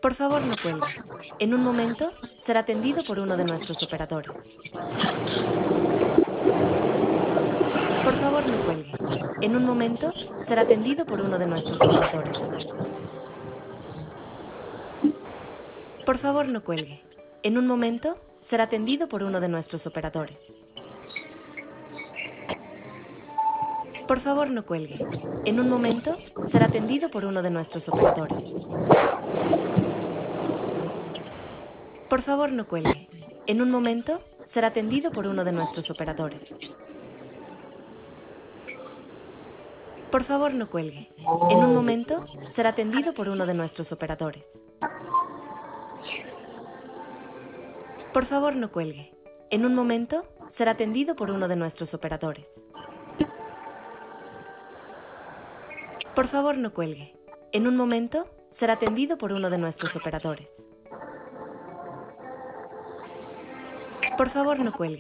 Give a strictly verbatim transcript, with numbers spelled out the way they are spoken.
Por favor, no cuelgue. En un momento será atendido por uno de nuestros operadores. Por favor, no cuelgue. En un momento será atendido por uno de nuestros operadores. Por favor, no cuelgue. En un momento será atendido por uno de nuestros operadores. Por favor, no cuelgue. En un momento será atendido por uno de nuestros operadores. Por favor, no cuelgue. En un momento será atendido por uno de nuestros operadores. Por favor, no cuelgue. En un momento será atendido por uno de nuestros operadores. Por favor, no cuelgue. En un momento será atendido por uno de nuestros operadores. Por favor, no cuelgue. En un momento será atendido por uno de nuestros operadores. Por favor, no cuelgue.